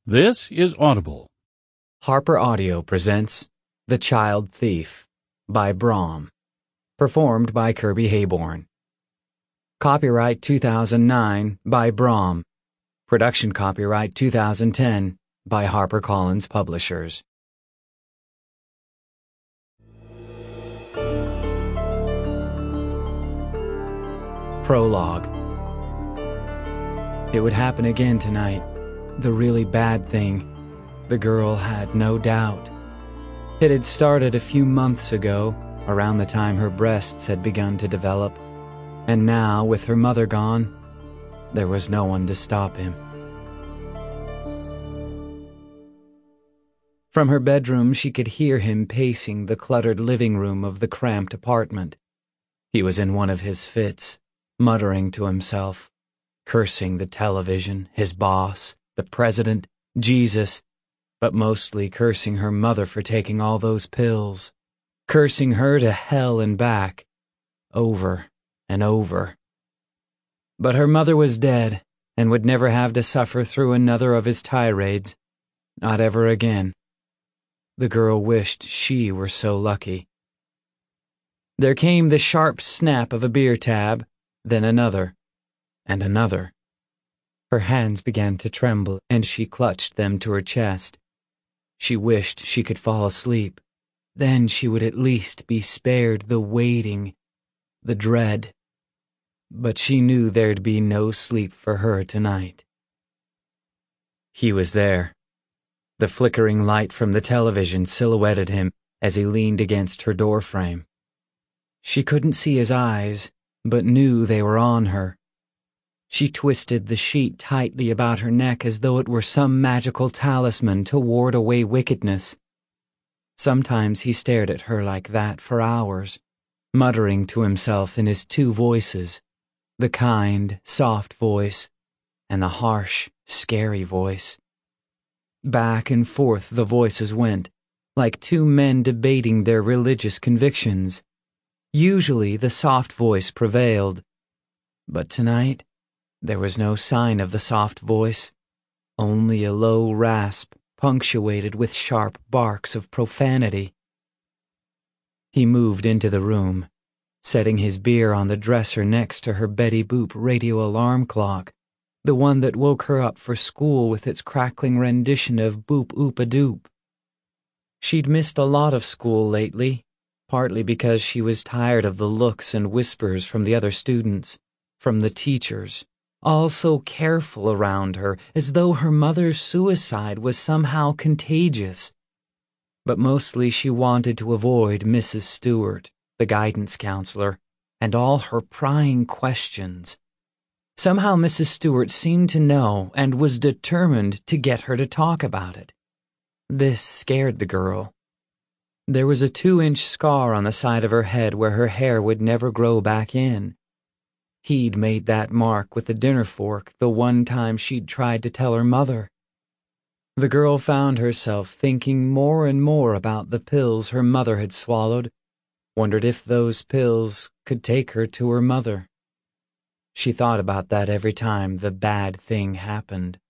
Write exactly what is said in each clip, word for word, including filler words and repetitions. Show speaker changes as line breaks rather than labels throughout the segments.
This is Audible.
Harper Audio presents The Child Thief by Brahm, performed by Kirby Hayborn. Copyright two thousand nine by Brahm. Production copyright two thousand ten by HarperCollins Publishers. Prologue. It would happen again tonight. The really bad thing. The girl had no doubt. It had started a few months ago, around the time her breasts had begun to develop, and now, with her mother gone, there was no one to stop him. From her bedroom, she could hear him pacing the cluttered living room of the cramped apartment. He was in one of his fits, muttering to himself, cursing the television, his boss, the president, Jesus, but mostly cursing her mother for taking all those pills, cursing her to hell and back, over and over. But her mother was dead and would never have to suffer through another of his tirades, not ever again. The girl wished she were so lucky. There came the sharp snap of a beer tab, then another, and another. Her hands began to tremble, and she clutched them to her chest. She wished she could fall asleep. Then she would at least be spared the waiting, the dread. But she knew there'd be no sleep for her tonight. He was there. The flickering light from the television silhouetted him as he leaned against her doorframe. She couldn't see his eyes, but knew they were on her. She twisted the sheet tightly about her neck as though it were some magical talisman to ward away wickedness. Sometimes he stared at her like that for hours, muttering to himself in his two voices, the kind, soft voice and the harsh, scary voice. Back and forth the voices went, like two men debating their religious convictions. Usually the soft voice prevailed, but tonight there was no sign of the soft voice, only a low rasp punctuated with sharp barks of profanity. He moved into the room, setting his beer on the dresser next to her Betty Boop radio alarm clock, the one that woke her up for school with its crackling rendition of Boop Oop a Doop. She'd missed a lot of school lately, partly because she was tired of the looks and whispers from the other students, from the teachers, all so careful around her, as though her mother's suicide was somehow contagious. But mostly she wanted to avoid Missus Stewart, the guidance counselor, and all her prying questions. Somehow Missus Stewart seemed to know and was determined to get her to talk about it. This scared the girl. There was a two-inch scar on the side of her head where her hair would never grow back in. He'd made that mark with the dinner fork the one time she'd tried to tell her mother. The girl found herself thinking more and more about the pills her mother had swallowed, wondered if those pills could take her to her mother. She thought about that every time the bad thing happened.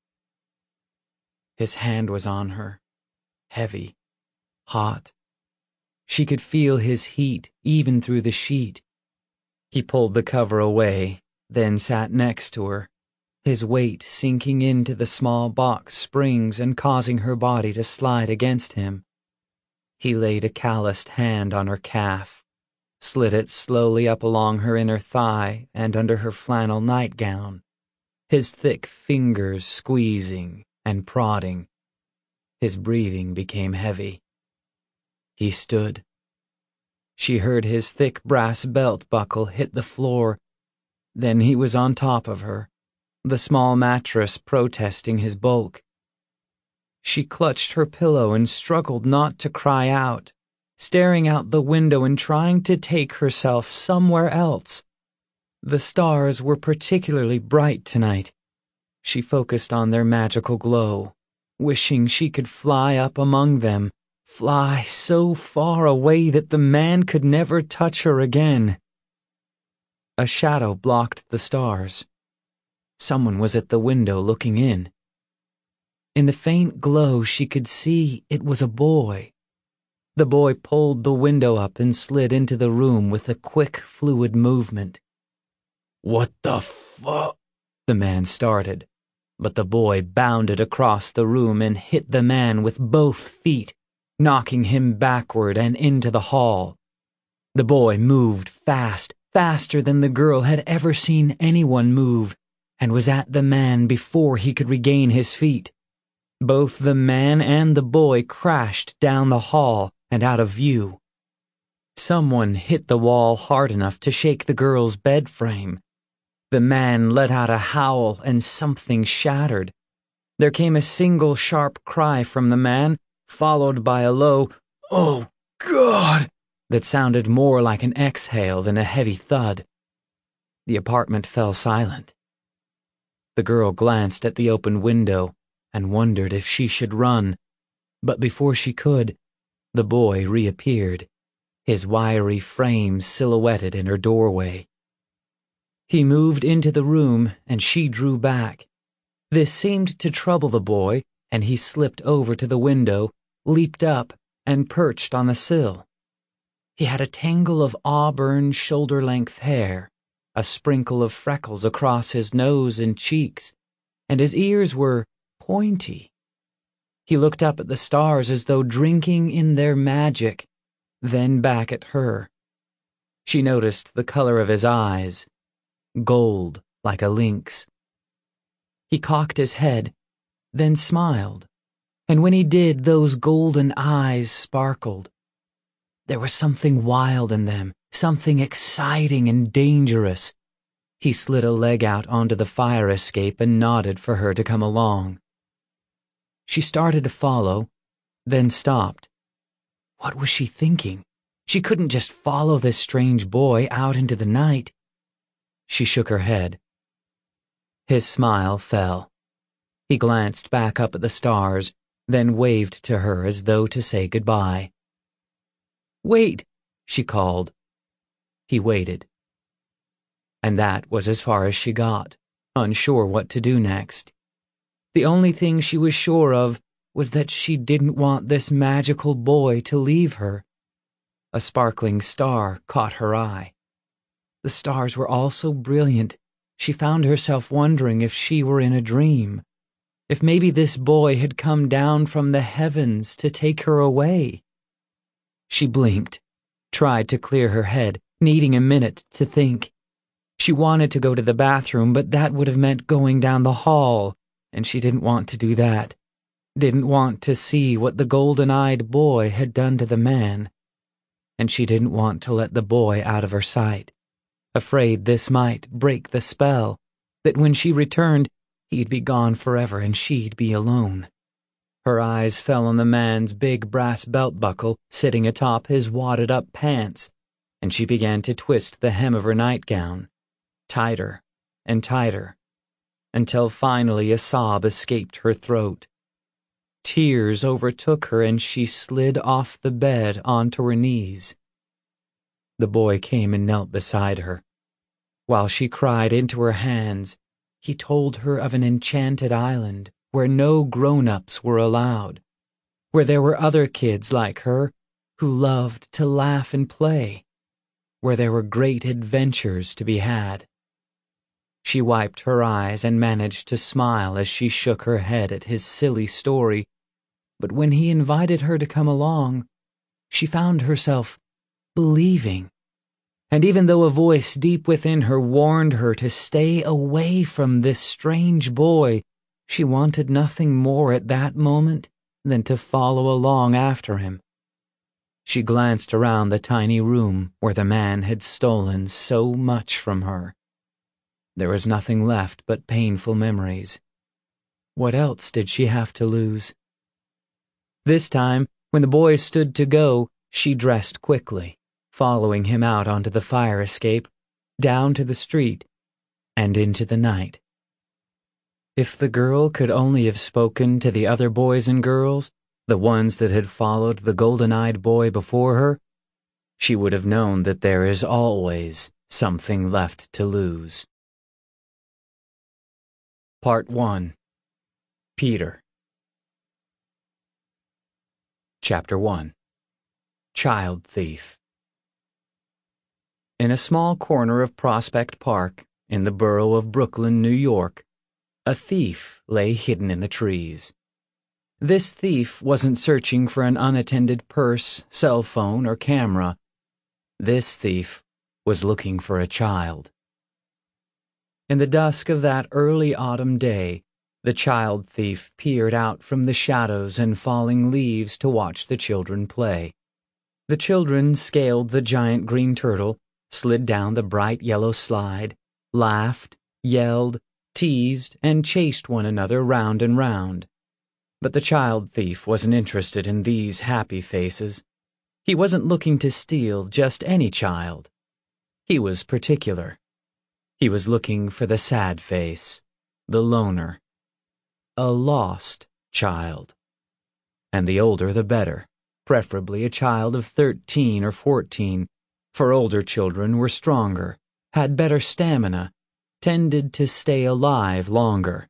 His hand was on her, heavy, hot. She could feel his heat even through the sheet. He pulled the cover away, then sat next to her, his weight sinking into the small box springs and causing her body to slide against him. He laid a calloused hand on her calf, slid it slowly up along her inner thigh and under her flannel nightgown, his thick fingers squeezing and prodding. His breathing became heavy. He stood. She heard his thick brass belt buckle hit the floor. Then he was on top of her, the small mattress protesting his bulk. She clutched her pillow and struggled not to cry out, staring out the window and trying to take herself somewhere else. The stars were particularly bright tonight. She focused on their magical glow, wishing she could fly up among them, fly so far away that the man could never touch her again. A shadow blocked the stars. Someone was at the window looking in. In the faint glow, she could see it was a boy. The boy pulled the window up and slid into the room with a quick, fluid movement. "What the fu—" the man started, but the boy bounded across the room and hit the man with both feet, knocking him backward and into the hall. The boy moved fast, faster than the girl had ever seen anyone move, and was at the man before he could regain his feet. Both the man and the boy crashed down the hall and out of view. Someone hit the wall hard enough to shake the girl's bed frame. The man let out a howl and something shattered. There came a single sharp cry from the man, followed by a low, "Oh, God!" that sounded more like an exhale than a heavy thud. The apartment fell silent. The girl glanced at the open window and wondered if she should run, but before she could, the boy reappeared, his wiry frame silhouetted in her doorway. He moved into the room and she drew back. This seemed to trouble the boy, and he slipped over to the window, leaped up, and perched on the sill. He had a tangle of auburn shoulder-length hair, a sprinkle of freckles across his nose and cheeks, and his ears were pointy. He looked up at the stars as though drinking in their magic, then back at her. She noticed the color of his eyes, gold like a lynx. He cocked his head, then smiled, and when he did, those golden eyes sparkled. There was something wild in them, something exciting and dangerous. He slid a leg out onto the fire escape and nodded for her to come along. She started to follow, then stopped. What was she thinking? She couldn't just follow this strange boy out into the night. She shook her head. His smile fell. He glanced back up at the stars, then waved to her as though to say goodbye. "Wait," she called. He waited. And that was as far as she got, unsure what to do next. The only thing she was sure of was that she didn't want this magical boy to leave her. A sparkling star caught her eye. The stars were all so brilliant, she found herself wondering if she were in a dream, if maybe this boy had come down from the heavens to take her away. She blinked, tried to clear her head, needing a minute to think. She wanted to go to the bathroom, but that would have meant going down the hall, and she didn't want to do that. Didn't want to see what the golden-eyed boy had done to the man. And she didn't want to let the boy out of her sight, afraid this might break the spell, that when she returned, he'd be gone forever and she'd be alone. Her eyes fell on the man's big brass belt buckle sitting atop his wadded-up pants, and she began to twist the hem of her nightgown, tighter and tighter, until finally a sob escaped her throat. Tears overtook her and she slid off the bed onto her knees. The boy came and knelt beside her. While she cried into her hands, he told her of an enchanted island where no grown-ups were allowed, where there were other kids like her who loved to laugh and play, where there were great adventures to be had. She wiped her eyes and managed to smile as she shook her head at his silly story, but when he invited her to come along, she found herself believing. And even though a voice deep within her warned her to stay away from this strange boy, she wanted nothing more at that moment than to follow along after him. She glanced around the tiny room where the man had stolen so much from her. There was nothing left but painful memories. What else did she have to lose? This time, when the boy stood to go, she dressed quickly, following him out onto the fire escape, down to the street, and into the night. If the girl could only have spoken to the other boys and girls, the ones that had followed the golden-eyed boy before her, she would have known that there is always something left to lose. Part one. Peter. Chapter one. Child Thief. In a small corner of Prospect Park, in the borough of Brooklyn, New York, a thief lay hidden in the trees. This thief wasn't searching for an unattended purse, cell phone, or camera. This thief was looking for a child. In the dusk of that early autumn day, the child thief peered out from the shadows and falling leaves to watch the children play. The children scaled the giant green turtle, slid down the bright yellow slide, laughed, yelled, teased, and chased one another round and round. But the child thief wasn't interested in these happy faces. He wasn't looking to steal just any child. He was particular. He was looking for the sad face, the loner. A lost child. And the older the better, preferably a child of thirteen or fourteen, for older children were stronger, had better stamina, tended to stay alive longer.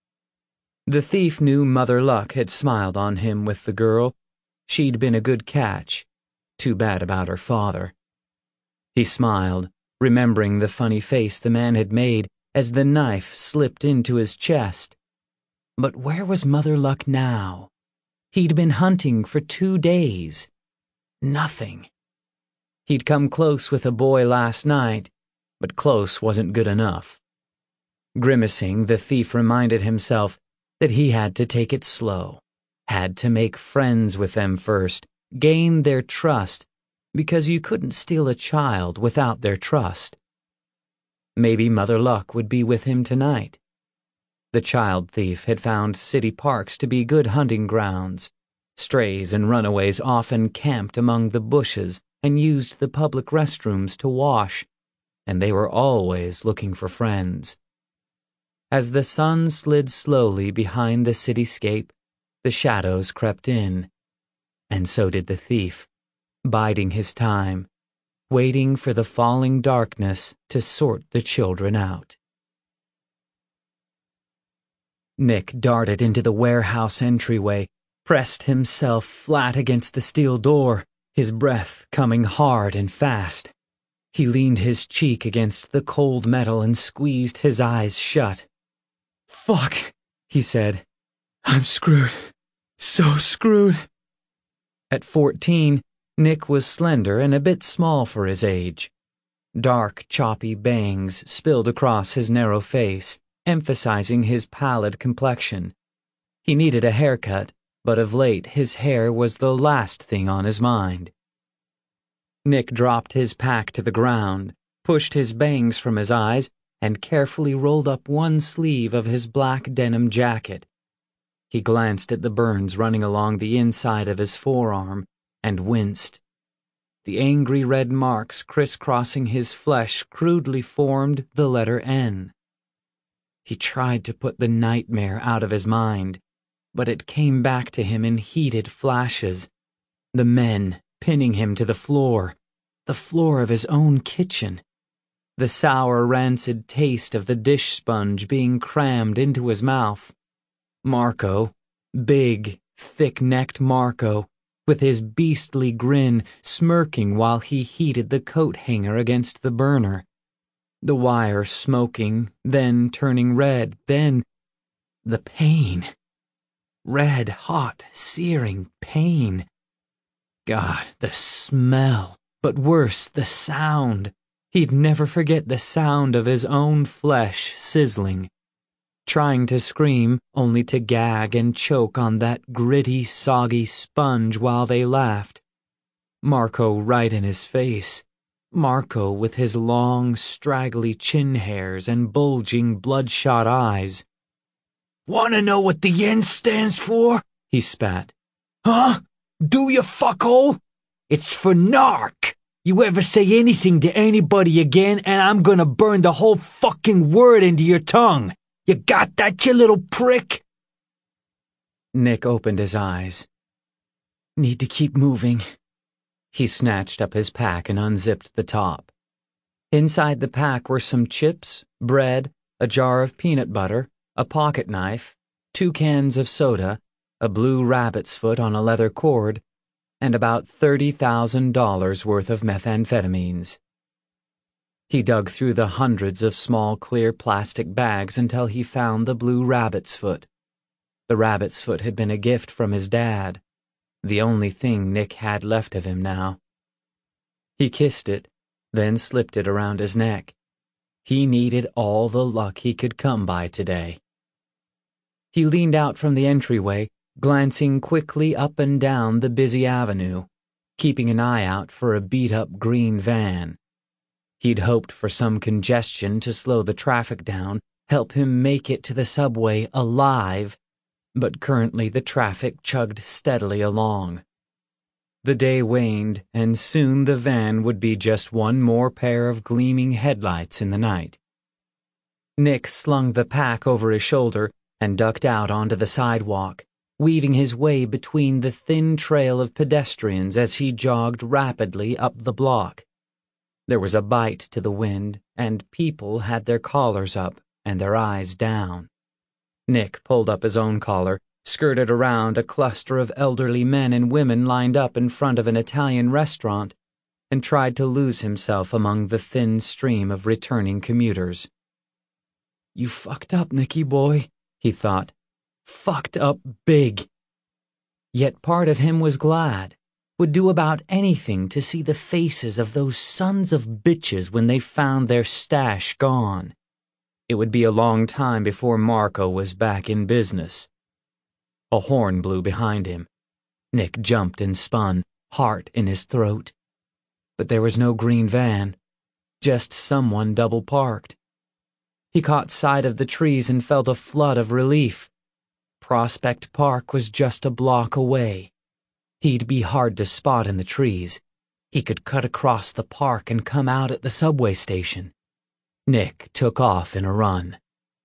The thief knew Mother Luck had smiled on him with the girl. She'd been a good catch. Too bad about her father. He smiled, remembering the funny face the man had made as the knife slipped into his chest. But where was Mother Luck now? He'd been hunting for two days. Nothing. He'd come close with a boy last night, but close wasn't good enough. Grimacing, the thief reminded himself that he had to take it slow, had to make friends with them first, gain their trust, because you couldn't steal a child without their trust. Maybe Mother Luck would be with him tonight. The child thief had found city parks to be good hunting grounds. Strays and runaways often camped among the bushes and used the public restrooms to wash, and they were always looking for friends. As the sun slid slowly behind the cityscape, the shadows crept in, and so did the thief, biding his time, waiting for the falling darkness to sort the children out. Nick darted into the warehouse entryway, pressed himself flat against the steel door, his breath coming hard and fast. He leaned his cheek against the cold metal and squeezed his eyes shut. "Fuck," he said. "I'm screwed. So screwed." At fourteen, Nick was slender and a bit small for his age. Dark, choppy bangs spilled across his narrow face, emphasizing his pallid complexion. He needed a haircut, but of late his hair was the last thing on his mind. Nick dropped his pack to the ground, pushed his bangs from his eyes, and carefully rolled up one sleeve of his black denim jacket. He glanced at the burns running along the inside of his forearm and winced. The angry red marks crisscrossing his flesh crudely formed the letter N. He tried to put the nightmare out of his mind, but it came back to him in heated flashes. The men pinning him to the floor, the floor of his own kitchen. The sour, rancid taste of the dish sponge being crammed into his mouth. Marco, big, thick-necked Marco, with his beastly grin smirking while he heated the coat hanger against the burner. The wire smoking, then turning red, then the pain. Red, hot, searing pain. God, the smell, but worse, the sound. He'd never forget the sound of his own flesh sizzling. Trying to scream, only to gag and choke on that gritty, soggy sponge while they laughed. Marco right in his face. Marco with his long, straggly chin hairs and bulging, bloodshot eyes. "Wanna know what the N stands for?" he spat. "Huh? Do you, fuckhole? It's for narc. You ever say anything to anybody again, and I'm gonna burn the whole fucking word into your tongue. You got that, you little prick?" Nick opened his eyes. Need to keep moving. He snatched up his pack and unzipped the top. Inside the pack were some chips, bread, a jar of peanut butter, a pocket knife, two cans of soda, a blue rabbit's foot on a leather cord, and about thirty thousand dollars worth of methamphetamines. He dug through the hundreds of small clear plastic bags until he found the blue rabbit's foot. The rabbit's foot had been a gift from his dad, the only thing Nick had left of him now. He kissed it, then slipped it around his neck. He needed all the luck he could come by today. He leaned out from the entryway, glancing quickly up and down the busy avenue, keeping an eye out for a beat-up green van. He'd hoped for some congestion to slow the traffic down, help him make it to the subway alive, but currently the traffic chugged steadily along. The day waned, and soon the van would be just one more pair of gleaming headlights in the night. Nick slung the pack over his shoulder and ducked out onto the sidewalk, weaving his way between the thin trail of pedestrians as he jogged rapidly up the block. There was a bite to the wind, and people had their collars up and their eyes down. Nick pulled up his own collar, skirted around a cluster of elderly men and women lined up in front of an Italian restaurant, and tried to lose himself among the thin stream of returning commuters. "You fucked up, Nicky boy," he thought. "Fucked up big." Yet part of him was glad, would do about anything to see the faces of those sons of bitches when they found their stash gone. It would be a long time before Marco was back in business. A horn blew behind him. Nick jumped and spun, heart in his throat. But there was no green van, just someone double-parked. He caught sight of the trees and felt a flood of relief. Prospect Park was just a block away. He'd be hard to spot in the trees. He could cut across the park and come out at the subway station. Nick took off in a run.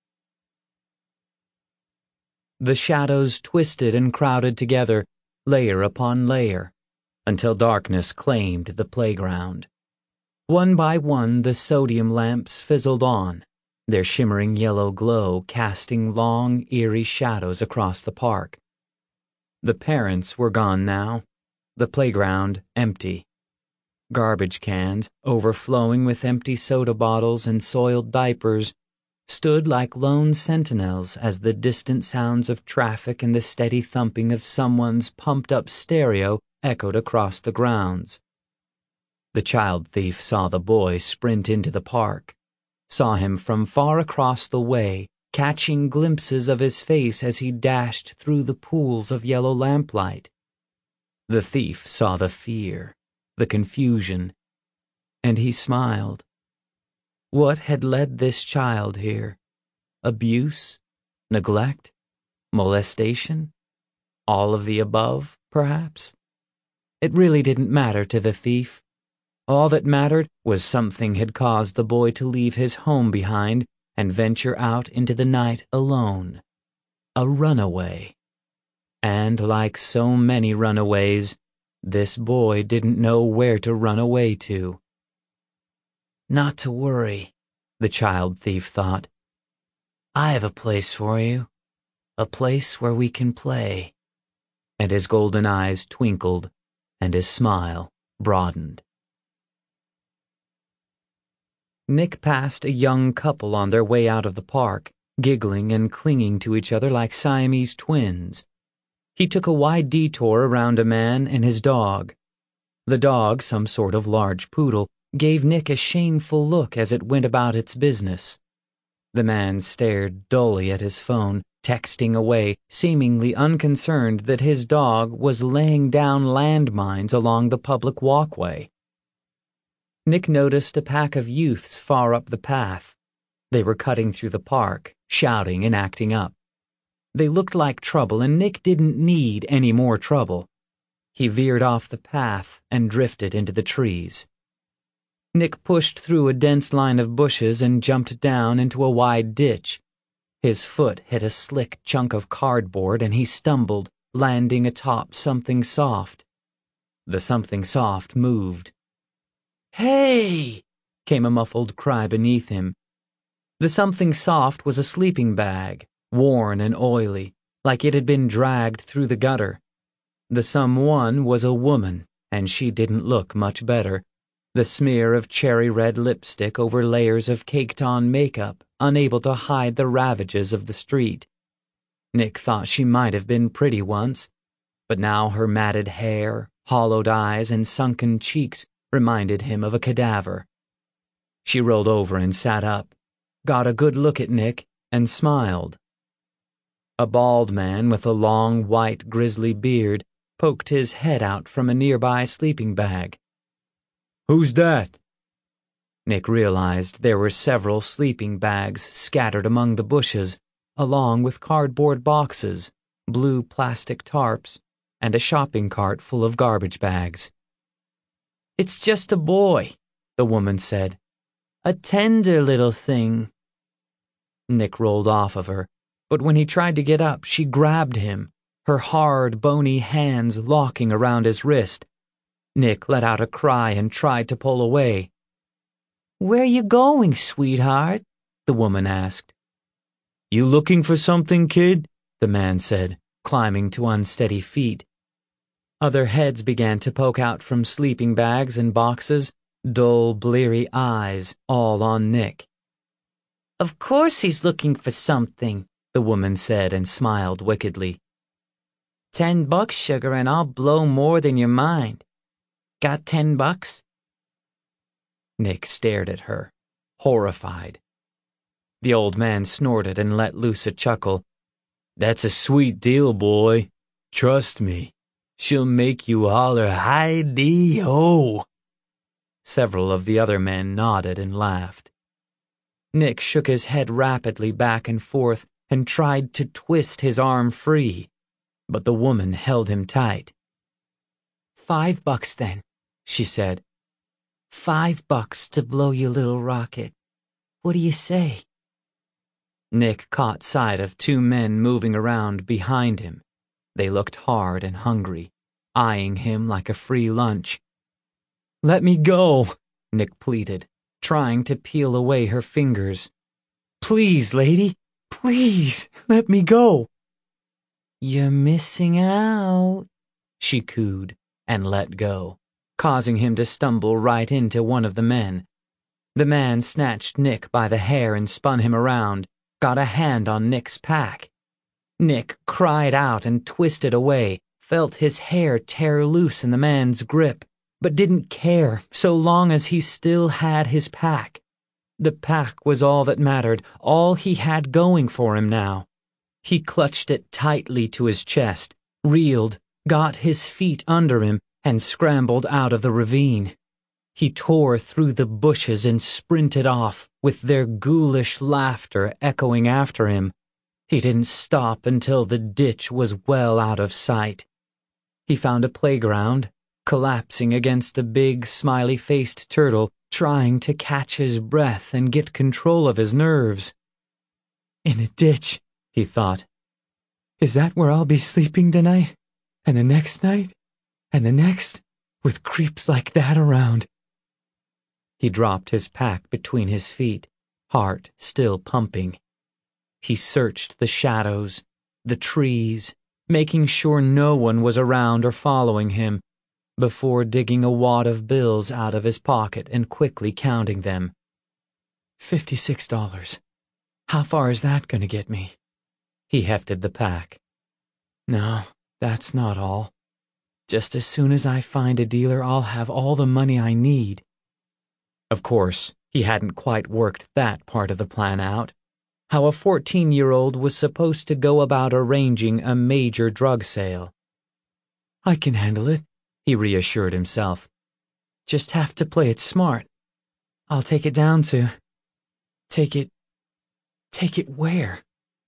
The shadows twisted and crowded together, layer upon layer, until darkness claimed the playground. One by one the sodium lamps fizzled on, their shimmering yellow glow casting long, eerie shadows across the park. The parents were gone now, the playground empty. Garbage cans, overflowing with empty soda bottles and soiled diapers, stood like lone sentinels as the distant sounds of traffic and the steady thumping of someone's pumped-up stereo echoed across the grounds. The child thief saw the boy sprint into the park, saw him from far across the way, catching glimpses of his face as he dashed through the pools of yellow lamplight. The thief saw the fear, the confusion, and he smiled. What had led this child here? Abuse? Neglect? Molestation? All of the above, perhaps? It really didn't matter to the thief. All that mattered was something had caused the boy to leave his home behind and venture out into the night alone. A runaway. And like so many runaways, this boy didn't know where to run away to. Not to worry, the child thief thought. I have a place for you, a place where we can play. And his golden eyes twinkled, and his smile broadened. Nick passed a young couple on their way out of the park, giggling and clinging to each other like Siamese twins. He took a wide detour around a man and his dog. The dog, some sort of large poodle, gave Nick a shameful look as it went about its business. The man stared dully at his phone, texting away, seemingly unconcerned that his dog was laying down landmines along the public walkway. Nick noticed a pack of youths far up the path. They were cutting through the park, shouting and acting up. They looked like trouble, and Nick didn't need any more trouble. He veered off the path and drifted into the trees. Nick pushed through a dense line of bushes and jumped down into a wide ditch. His foot hit a slick chunk of cardboard and he stumbled, landing atop something soft. The something soft moved. "Hey!" came a muffled cry beneath him. The something soft was a sleeping bag, worn and oily, like it had been dragged through the gutter. The someone was a woman, and she didn't look much better. The smear of cherry red lipstick over layers of caked-on makeup, unable to hide the ravages of the street. Nick thought she might have been pretty once, but now her matted hair, hollowed eyes, and sunken cheeks reminded him of a cadaver. She rolled over and sat up, got a good look at Nick, and smiled. A bald man with a long, white, grizzly beard poked his head out from a nearby sleeping bag. "Who's that?" Nick realized there were several sleeping bags scattered among the bushes, along with cardboard boxes, blue plastic tarps, and a shopping cart full of garbage bags. "It's just a boy," the woman said. "A tender little thing." Nick rolled off of her, but when he tried to get up, she grabbed him, her hard, bony hands locking around his wrist. Nick let out a cry and tried to pull away. "Where you going, sweetheart?" the woman asked. "You looking for something, kid?" the man said, climbing to unsteady feet. Other heads began to poke out from sleeping bags and boxes, dull, bleary eyes, all on Nick. "Of course he's looking for something," the woman said and smiled wickedly. Ten bucks, sugar, and I'll blow more than your mind. Got ten bucks?" Nick stared at her, horrified. The old man snorted and let loose a chuckle. "That's a sweet deal, boy. Trust me. She'll make you holler hi-dee-ho." Several of the other men nodded and laughed. Nick shook his head rapidly back and forth and tried to twist his arm free, but the woman held him tight. "Five bucks, then," she said. "Five bucks to blow your little rocket. What do you say?" Nick caught sight of two men moving around behind him. They looked hard and hungry, eyeing him like a free lunch. "Let me go," Nick pleaded, trying to peel away her fingers. "Please, lady, please, let me go." "You're missing out," she cooed and let go, causing him to stumble right into one of the men. The man snatched Nick by the hair and spun him around, got a hand on Nick's pack. Nick cried out and twisted away, felt his hair tear loose in the man's grip, but didn't care so long as he still had his pack. The pack was all that mattered, all he had going for him now. He clutched it tightly to his chest, reeled, got his feet under him, and scrambled out of the ravine. He tore through the bushes and sprinted off, with their ghoulish laughter echoing after him. He didn't stop until the ditch was well out of sight. He found a playground, collapsing against a big, smiley-faced turtle, trying to catch his breath and get control of his nerves. "In a ditch," he thought. "Is that where I'll be sleeping tonight? And the next night? And the next? With creeps like that around?" He dropped his pack between his feet, heart still pumping. He searched the shadows, the trees, making sure no one was around or following him, before digging a wad of bills out of his pocket and quickly counting them. Fifty-six dollars. How far is that going to get me? He hefted the pack. No, that's not all. Just as soon as I find a dealer, I'll have all the money I need. Of course, he hadn't quite worked that part of the plan out. How a fourteen-year-old was supposed to go about arranging a major drug sale. "I can handle it," he reassured himself. "Just have to play it smart. I'll take it down to... Take it... Take it where?"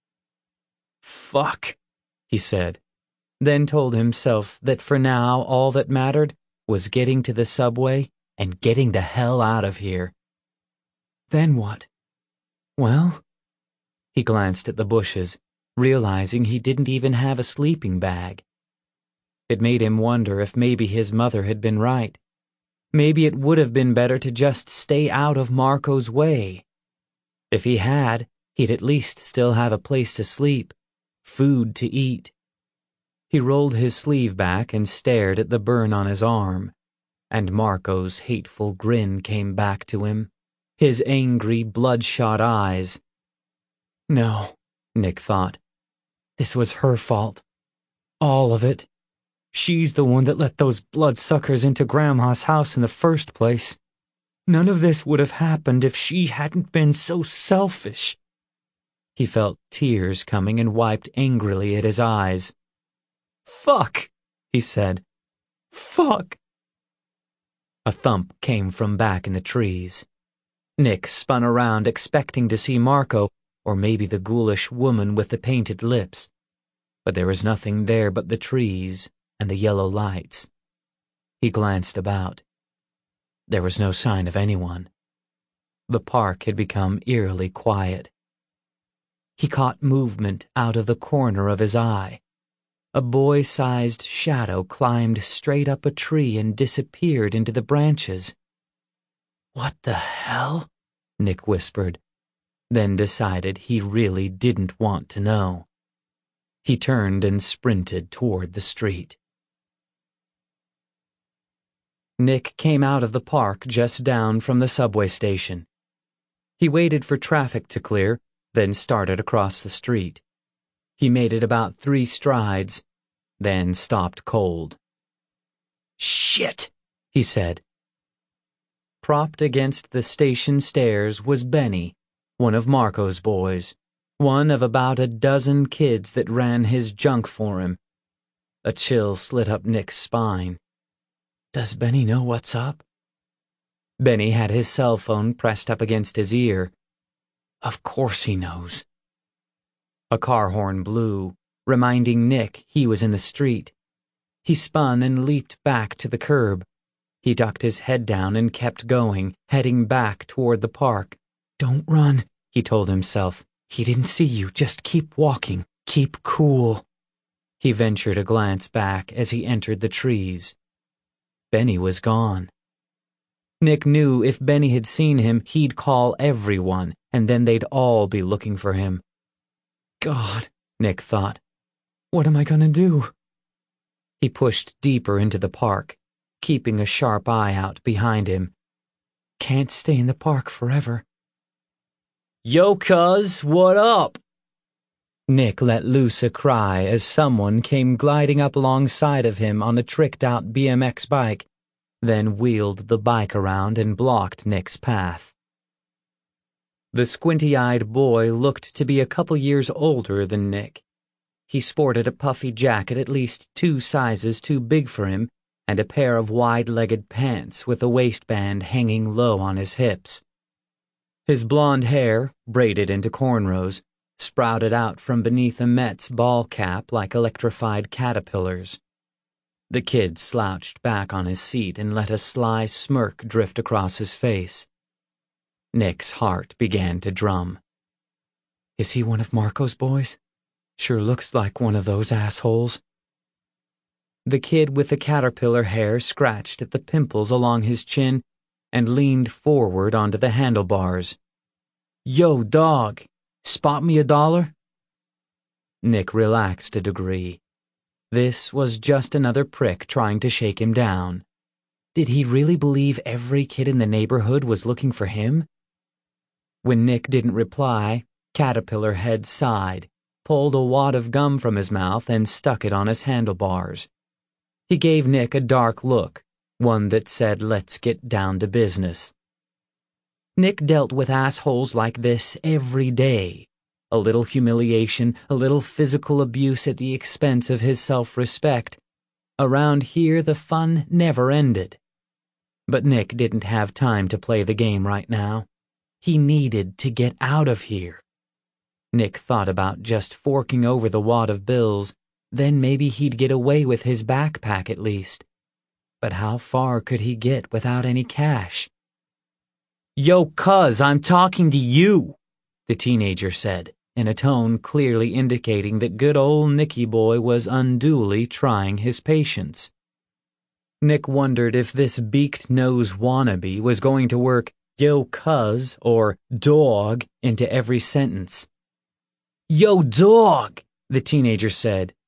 "Fuck," he said, then told himself that for now all that mattered was getting to the subway and getting the hell out of here. Then what? Well... He glanced at the bushes, realizing he didn't even have a sleeping bag. It made him wonder if maybe his mother had been right. Maybe it would have been better to just stay out of Marco's way. If he had, he'd at least still have a place to sleep, food to eat. He rolled his sleeve back and stared at the burn on his arm, and Marco's hateful grin came back to him, his angry, bloodshot eyes. No, Nick thought. This was her fault. All of it. She's the one that let those bloodsuckers into Grandma's house in the first place. None of this would have happened if she hadn't been so selfish. He felt tears coming and wiped angrily at his eyes. Fuck, he said. Fuck. A thump came from back in the trees. Nick spun around expecting to see Marco, or maybe the ghoulish woman with the painted lips. But there was nothing there but the trees and the yellow lights. He glanced about. There was no sign of anyone. The park had become eerily quiet. He caught movement out of the corner of his eye. A boy-sized shadow climbed straight up a tree and disappeared into the branches. What the hell? Nick whispered, then decided he really didn't want to know. He turned and sprinted toward the street. Nick came out of the park just down from the subway station. He waited for traffic to clear, then started across the street. He made it about three strides, then stopped cold. Shit, he said. Propped against the station stairs was Benny, one of Marco's boys, one of about a dozen kids that ran his junk for him. A chill slit up Nick's spine. Does Benny know what's up? Benny had his cell phone pressed up against his ear. Of course he knows. A car horn blew, reminding Nick he was in the street. He spun and leaped back to the curb. He ducked his head down and kept going, heading back toward the park. Don't run, he told himself. He didn't see you. Just keep walking. Keep cool. He ventured a glance back as he entered the trees. Benny was gone. Nick knew if Benny had seen him, he'd call everyone, and then they'd all be looking for him. God, Nick thought. What am I gonna do? He pushed deeper into the park, keeping a sharp eye out behind him. Can't stay in the park forever. Yo, cuz, what up? Nick let loose a cry as someone came gliding up alongside of him on a tricked-out B M X bike, then wheeled the bike around and blocked Nick's path. The squinty-eyed boy looked to be a couple years older than Nick. He sported a puffy jacket at least two sizes too big for him and a pair of wide-legged pants with a waistband hanging low on his hips. His blonde hair, braided into cornrows, sprouted out from beneath a Met's ball cap like electrified caterpillars. The kid slouched back on his seat and let a sly smirk drift across his face. Nick's heart began to drum. Is he one of Marco's boys? Sure looks like one of those assholes. The kid with the caterpillar hair scratched at the pimples along his chin and leaned forward onto the handlebars. Yo, dog, spot me a dollar? Nick relaxed a degree. This was just another prick trying to shake him down. Did he really believe every kid in the neighborhood was looking for him? When Nick didn't reply, Caterpillar Head sighed, pulled a wad of gum from his mouth, and stuck it on his handlebars. He gave Nick a dark look, one that said, let's get down to business. Nick dealt with assholes like this every day. A little humiliation, a little physical abuse at the expense of his self-respect. Around here, the fun never ended. But Nick didn't have time to play the game right now. He needed to get out of here. Nick thought about just forking over the wad of bills, then maybe he'd get away with his backpack at least. But how far could he get without any cash? Yo, cuz, I'm talking to you, the teenager said, in a tone clearly indicating that good old Nicky boy was unduly trying his patience. Nick wondered if this beaked-nose wannabe was going to work yo cuz or dog into every sentence. Yo, dog, the teenager said.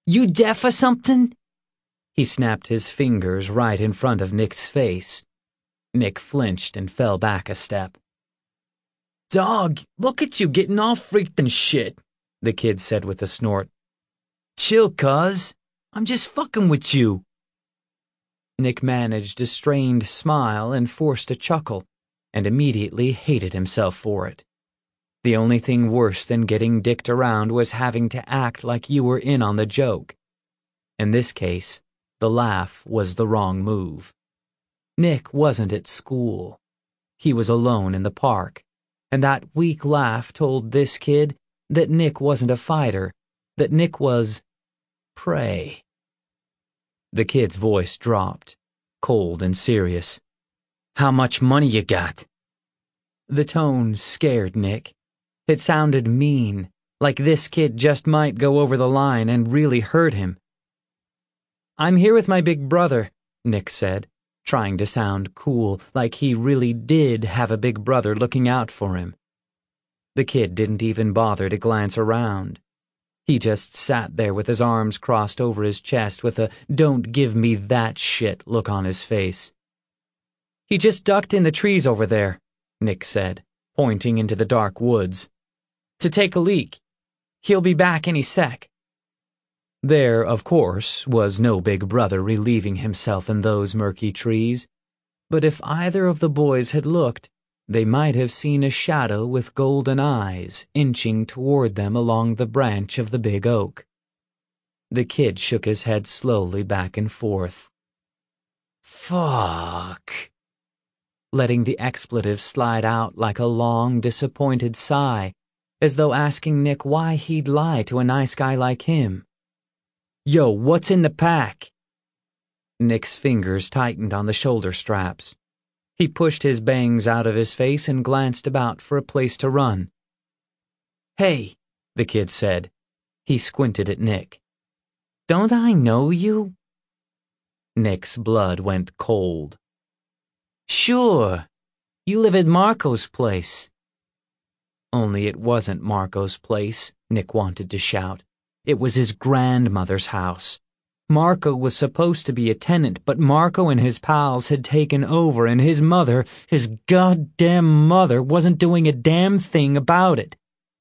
You deaf or something?" He snapped his fingers right in front of Nick's face. Nick flinched and fell back a step. "Dog, look at you getting all freaked and shit," the kid said with a snort. "Chill, cuz. I'm just fucking with you." Nick managed a strained smile and forced a chuckle, and immediately hated himself for it. The only thing worse than getting dicked around was having to act like you were in on the joke. In this case, the laugh was the wrong move. Nick wasn't at school. He was alone in the park, and that weak laugh told this kid that Nick wasn't a fighter, that Nick was prey. The kid's voice dropped, cold and serious. "How much money you got?" The tone scared Nick. It sounded mean, like this kid just might go over the line and really hurt him. "I'm here with my big brother," Nick said, trying to sound cool, like he really did have a big brother looking out for him. The kid didn't even bother to glance around. He just sat there with his arms crossed over his chest with a "don't give me that shit" look on his face. "He just ducked in the trees over there," Nick said, pointing into the dark woods, "to take a leak. He'll be back any sec." There, of course, was no big brother relieving himself in those murky trees, but if either of the boys had looked, they might have seen a shadow with golden eyes inching toward them along the branch of the big oak. The kid shook his head slowly back and forth. "Fuck," letting the expletive slide out like a long, disappointed sigh, as though asking Nick why he'd lie to a nice guy like him. "Yo, what's in the pack?" Nick's fingers tightened on the shoulder straps. He pushed his bangs out of his face and glanced about for a place to run. "Hey," the kid said. He squinted at Nick. "Don't I know you?" Nick's blood went cold. "Sure. You live at Marco's place." Only it wasn't Marco's place, Nick wanted to shout. It was his grandmother's house. Marco was supposed to be a tenant, but Marco and his pals had taken over, and his mother, his goddamn mother, wasn't doing a damn thing about it.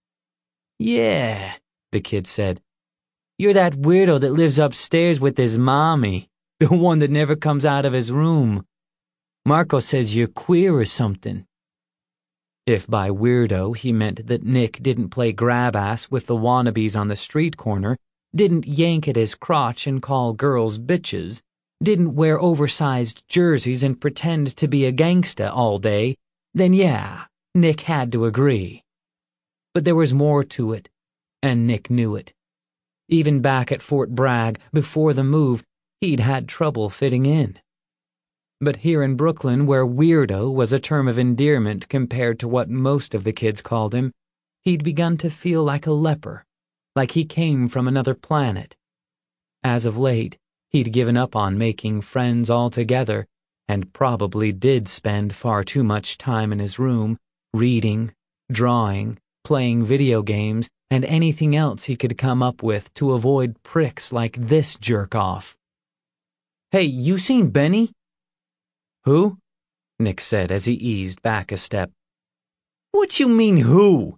"Yeah," the kid said. "You're that weirdo that lives upstairs with his mommy, the one that never comes out of his room. Marco says you're queer or something." If by weirdo he meant that Nick didn't play grab-ass with the wannabes on the street corner, didn't yank at his crotch and call girls bitches, didn't wear oversized jerseys and pretend to be a gangsta all day, then yeah, Nick had to agree. But there was more to it, and Nick knew it. Even back at Fort Bragg, before the move, he'd had trouble fitting in. But here in Brooklyn, where weirdo was a term of endearment compared to what most of the kids called him, he'd begun to feel like a leper, like he came from another planet. As of late, he'd given up on making friends altogether, and probably did spend far too much time in his room, reading, drawing, playing video games, and anything else he could come up with to avoid pricks like this jerk-off. "Hey, you seen Benny?" "Who?" Nick said as he eased back a step. "What you mean, who?"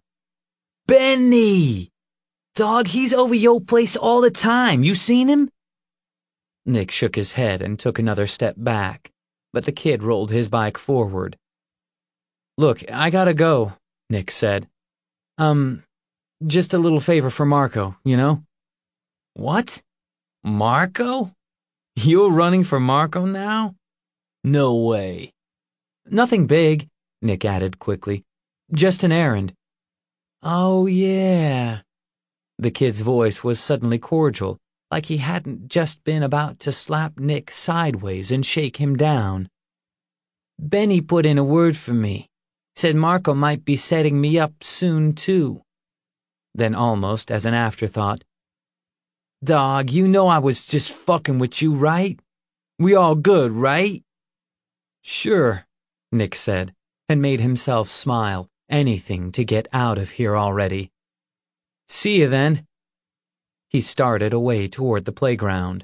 "Benny! Dog, he's over your place all the time. You seen him?" Nick shook his head and took another step back, but the kid rolled his bike forward. "Look, I gotta go," Nick said. Um, just a little favor for Marco, you know?" "What? Marco? You're running for Marco now? No way." "Nothing big," Nick added quickly. "Just an errand." "Oh, yeah." The kid's voice was suddenly cordial, like he hadn't just been about to slap Nick sideways and shake him down. "Benny put in a word for me. Said Marco might be setting me up soon, too." Then almost as an afterthought, "Dog, you know I was just fucking with you, right? We all good, right?" "Sure," Nick said, and made himself smile, anything to get out of here already. "See you then." He started away toward the playground.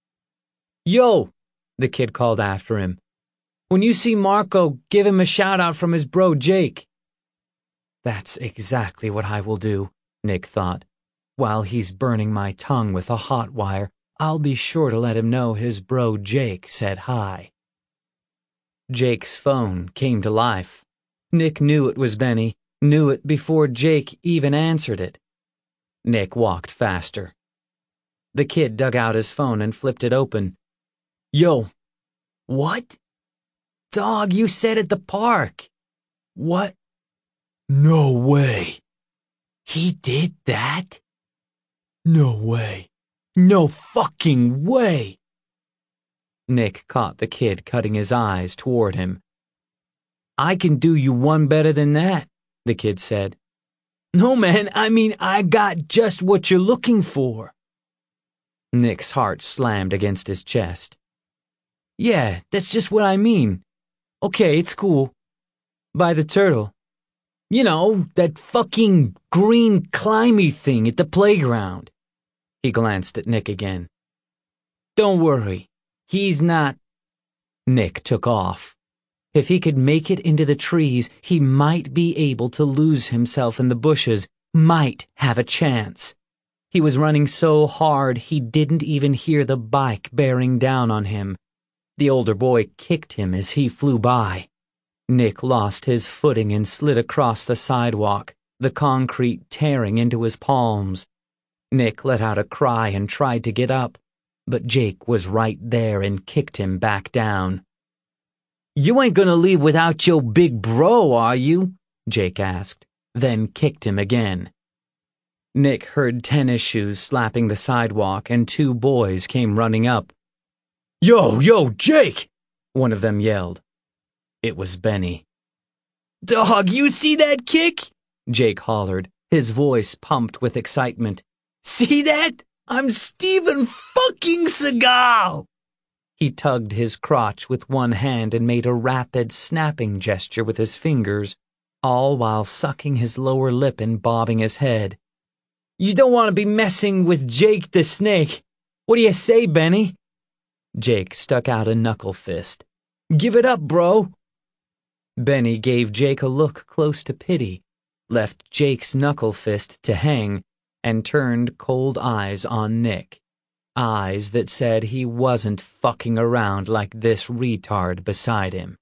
"Yo!" the kid called after him. "When you see Marco, give him a shout-out from his bro Jake." That's exactly what I will do, Nick thought. While he's burning my tongue with a hot wire, I'll be sure to let him know his bro Jake said hi. Jake's phone came to life. Nick knew it was Benny, knew it before Jake even answered it. Nick walked faster. The kid dug out his phone and flipped it open. "Yo." "What?" "Dog, you said at the park." "What?" "No way." "He did that?" "No way. No fucking way." Nick caught the kid cutting his eyes toward him. "I can do you one better than that," the kid said. "No, man, I mean, I got just what you're looking for." Nick's heart slammed against his chest. "Yeah, that's just what I mean. Okay, it's cool. By the turtle. You know, that fucking green climby thing at the playground." He glanced at Nick again. "Don't worry, he's not—" Nick took off. If he could make it into the trees, he might be able to lose himself in the bushes, might have a chance. He was running so hard he didn't even hear the bike bearing down on him. The older boy kicked him as he flew by. Nick lost his footing and slid across the sidewalk, the concrete tearing into his palms. Nick let out a cry and tried to get up, but Jake was right there and kicked him back down. "You ain't gonna leave without your big bro, are you?" Jake asked, then kicked him again. Nick heard tennis shoes slapping the sidewalk and two boys came running up. "Yo, yo, Jake!" one of them yelled. It was Benny. "Dog, you see that kick?" Jake hollered, his voice pumped with excitement. "See that? I'm Steven fucking Seagal!" He tugged his crotch with one hand and made a rapid snapping gesture with his fingers, all while sucking his lower lip and bobbing his head. "You don't want to be messing with Jake the Snake. What do you say, Benny?" Jake stuck out a knuckle fist. "Give it up, bro." Benny gave Jake a look close to pity, left Jake's knuckle fist to hang, and turned cold eyes on Nick. Eyes that said he wasn't fucking around like this retard beside him.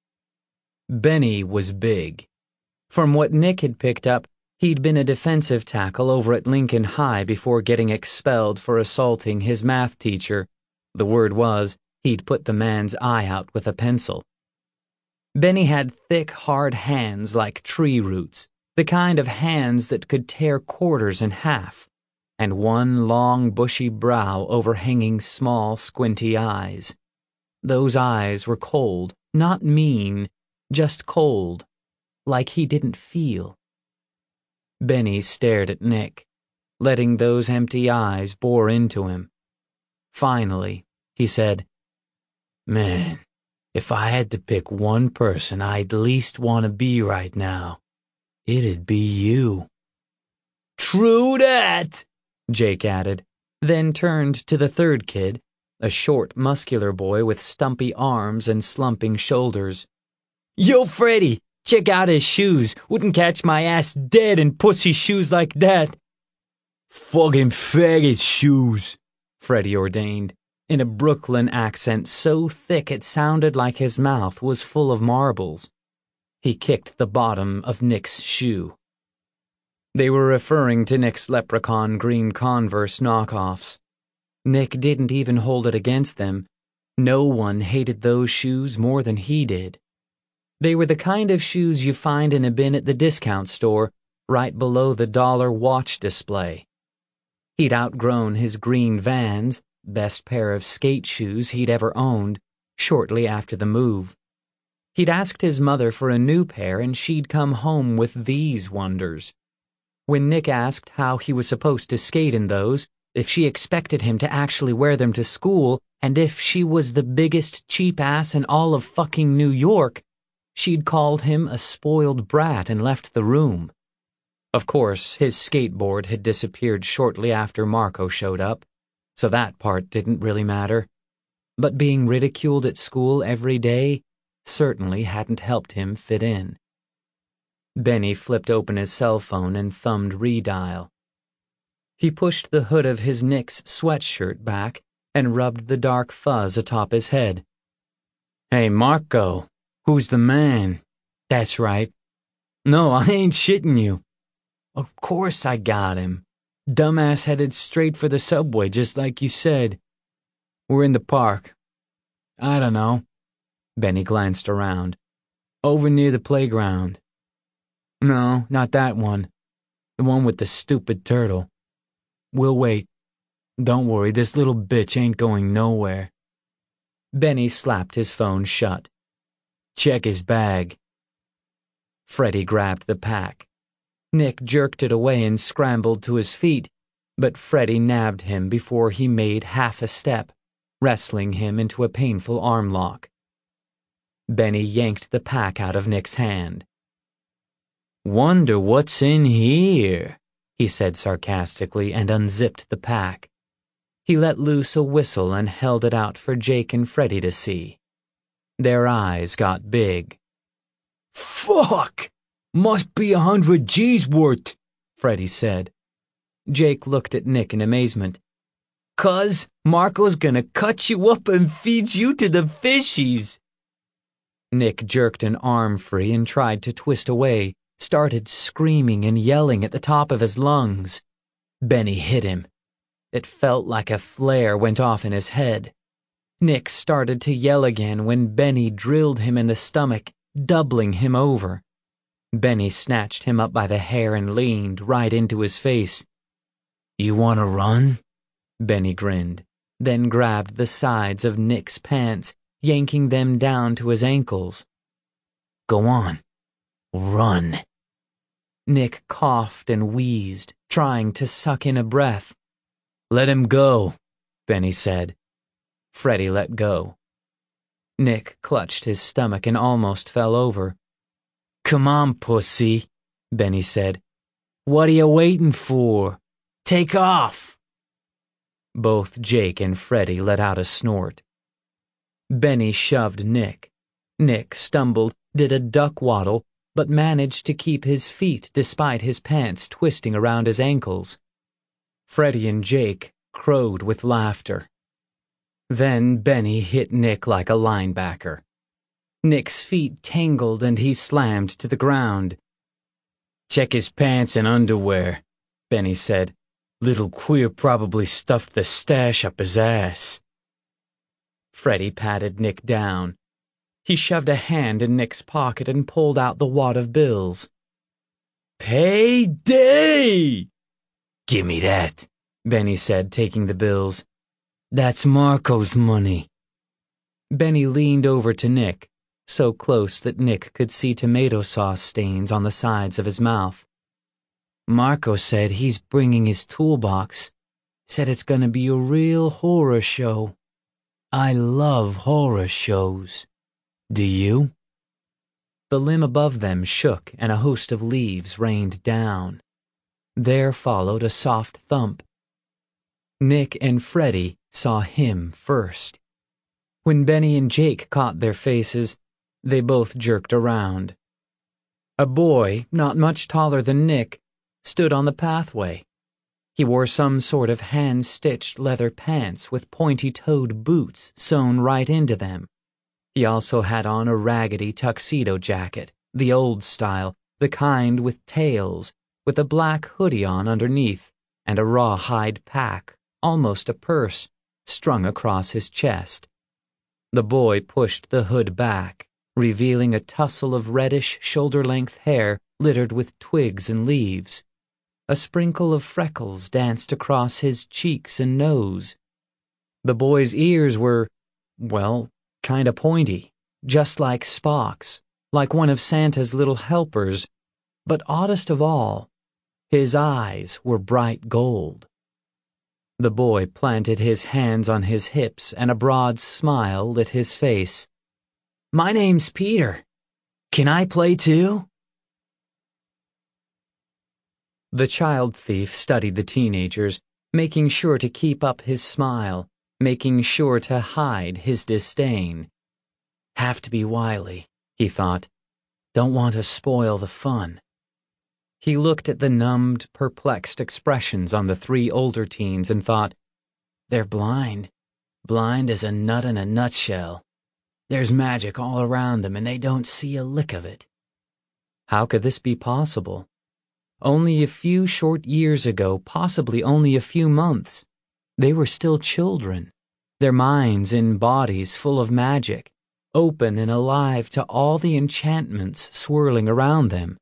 Benny was big. From what Nick had picked up, he'd been a defensive tackle over at Lincoln High before getting expelled for assaulting his math teacher. The word was, he'd put the man's eye out with a pencil. Benny had thick, hard hands like tree roots, the kind of hands that could tear quarters in half, and one long, bushy brow overhanging small, squinty eyes. Those eyes were cold, not mean, just cold, like he didn't feel. Benny stared at Nick, letting those empty eyes bore into him. Finally, he said, "Man, if I had to pick one person I'd least want to be right now, it'd be you." "True that," Jake added, then turned to the third kid, a short, muscular boy with stumpy arms and slumping shoulders. "Yo, Freddy, check out his shoes. Wouldn't catch my ass dead in pussy shoes like that." "Fucking faggot shoes," Freddy ordained, in a Brooklyn accent so thick it sounded like his mouth was full of marbles. He kicked the bottom of Nick's shoe. They were referring to Nick's leprechaun green Converse knockoffs. Nick didn't even hold it against them. No one hated those shoes more than he did. They were the kind of shoes you find in a bin at the discount store, right below the dollar watch display. He'd outgrown his green Vans, best pair of skate shoes he'd ever owned, shortly after the move. He'd asked his mother for a new pair and she'd come home with these wonders. When Nick asked how he was supposed to skate in those, if she expected him to actually wear them to school, and if she was the biggest cheap ass in all of fucking New York, she'd called him a spoiled brat and left the room. Of course, his skateboard had disappeared shortly after Marco showed up, so that part didn't really matter. But being ridiculed at school every day certainly hadn't helped him fit in. Benny flipped open his cell phone and thumbed redial. He pushed the hood of his Knicks sweatshirt back and rubbed the dark fuzz atop his head. "Hey, Marco, who's the man?" "That's right." "No, I ain't shitting you." "Of course I got him. Dumbass headed straight for the subway, just like you said." "We're in the park." "I don't know." Benny glanced around. "Over near the playground." "No, not that one. The one with the stupid turtle." "We'll wait. Don't worry, this little bitch ain't going nowhere." Benny slapped his phone shut. "Check his bag." Freddie grabbed the pack. Nick jerked it away and scrambled to his feet, but Freddie nabbed him before he made half a step, wrestling him into a painful arm lock. Benny yanked the pack out of Nick's hand. "Wonder what's in here," he said sarcastically and unzipped the pack. He let loose a whistle and held it out for Jake and Freddie to see. Their eyes got big. "Fuck! Must be a hundred G's worth," Freddie said. Jake looked at Nick in amazement. "'Cause Marco's gonna cut you up and feed you to the fishies." Nick jerked an arm free and tried to twist away, started screaming and yelling at the top of his lungs. Benny hit him. It felt like a flare went off in his head. Nick started to yell again when Benny drilled him in the stomach, doubling him over. Benny snatched him up by the hair and leaned right into his face. "You want to run?" Benny grinned, then grabbed the sides of Nick's pants, yanking them down to his ankles. "Go on. Run." Nick coughed and wheezed, trying to suck in a breath. "Let him go," Benny said. Freddie let go. Nick clutched his stomach and almost fell over. "Come on, pussy," Benny said. "What are you waiting for? Take off." Both Jake and Freddie let out a snort. Benny shoved Nick. Nick stumbled, did a duck waddle, but managed to keep his feet despite his pants twisting around his ankles. Freddie and Jake crowed with laughter. Then Benny hit Nick like a linebacker. Nick's feet tangled and he slammed to the ground. "Check his pants and underwear," Benny said. "Little queer probably stuffed the stash up his ass." Freddie patted Nick down. He shoved a hand in Nick's pocket and pulled out the wad of bills. "Payday!" "Gimme that," Benny said, taking the bills. "That's Marco's money." Benny leaned over to Nick, so close that Nick could see tomato sauce stains on the sides of his mouth. "Marco said he's bringing his toolbox. Said it's gonna be a real horror show. I love horror shows. Do you?" The limb above them shook and a host of leaves rained down. There followed a soft thump. Nick and Freddie saw him first. When Benny and Jake caught their faces, they both jerked around. A boy, not much taller than Nick, stood on the pathway. He wore some sort of hand-stitched leather pants with pointy-toed boots sewn right into them. He also had on a raggedy tuxedo jacket, the old style, the kind with tails, with a black hoodie on underneath, and a rawhide pack, almost a purse, strung across his chest. The boy pushed the hood back, revealing a tussle of reddish shoulder-length hair littered with twigs and leaves. A sprinkle of freckles danced across his cheeks and nose. The boy's ears were, well, kinda pointy, just like Spock's, like one of Santa's little helpers, but oddest of all, his eyes were bright gold. The boy planted his hands on his hips and a broad smile lit his face. "My name's Peter. Can I play too?" The child thief studied the teenagers, making sure to keep up his smile, making sure to hide his disdain. Have to be wily, he thought. Don't want to spoil the fun. He looked at the numbed, perplexed expressions on the three older teens and thought, they're blind. Blind as a nut in a nutshell. There's magic all around them and they don't see a lick of it. How could this be possible? Only a few short years ago, possibly only a few months, they were still children, their minds in bodies full of magic, open and alive to all the enchantments swirling around them.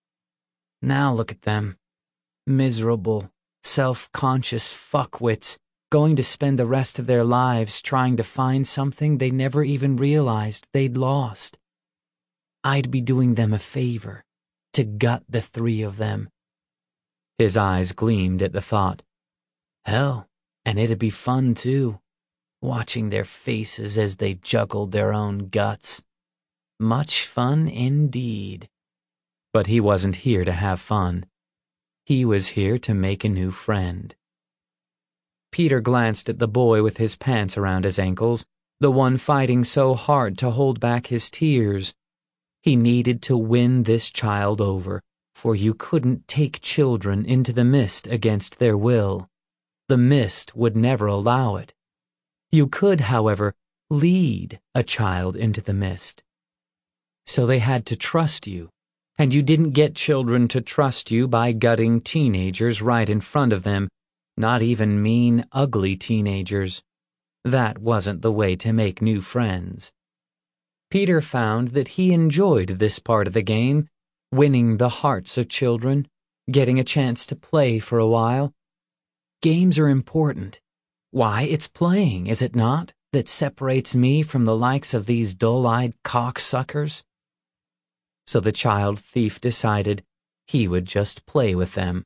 Now look at them, miserable, self-conscious fuckwits, going to spend the rest of their lives trying to find something they never even realized they'd lost. I'd be doing them a favor, to gut the three of them. His eyes gleamed at the thought. Hell, and it'd be fun too, watching their faces as they juggled their own guts. Much fun indeed. But he wasn't here to have fun. He was here to make a new friend. Peter glanced at the boy with his pants around his ankles, the one fighting so hard to hold back his tears. He needed to win this child over, for you couldn't take children into the mist against their will. The mist would never allow it. You could, however, lead a child into the mist. So they had to trust you, and you didn't get children to trust you by gutting teenagers right in front of them, not even mean, ugly teenagers. That wasn't the way to make new friends. Peter found that he enjoyed this part of the game, winning the hearts of children, getting a chance to play for a while. Games are important. Why, it's playing, is it not, that separates me from the likes of these dull-eyed cocksuckers? So the child thief decided he would just play with them.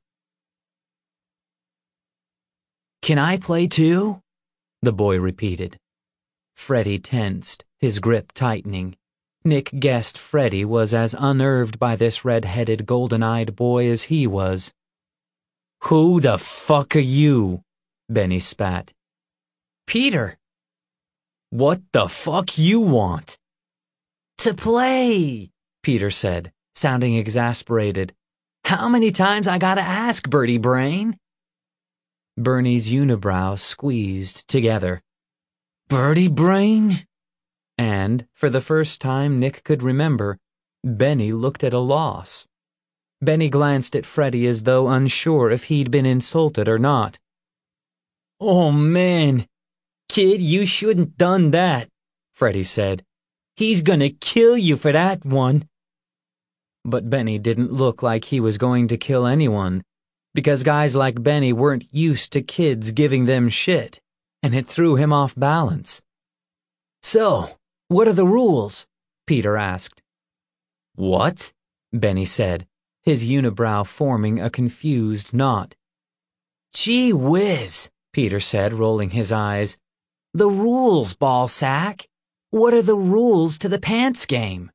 Can I play too? The boy repeated. Freddie tensed, his grip tightening. Nick guessed Freddie was as unnerved by this red-headed, golden-eyed boy as he was. Who the fuck are you? Benny spat. Peter. What the fuck you want? To play, Peter said, sounding exasperated. How many times I gotta ask, Birdie Brain? Bernie's unibrow squeezed together. Birdie Brain? And, for the first time Nick could remember, Benny looked at a loss. Benny glanced at Freddie as though unsure if he'd been insulted or not. Oh, man. Kid, you shouldn't done that, Freddie said. He's gonna kill you for that one. But Benny didn't look like he was going to kill anyone, because guys like Benny weren't used to kids giving them shit, and it threw him off balance. So, what are the rules? Peter asked. What? Benny said, his unibrow forming a confused knot. Gee whiz, Peter said, rolling his eyes. The rules, ballsack. What are the rules to the pants game?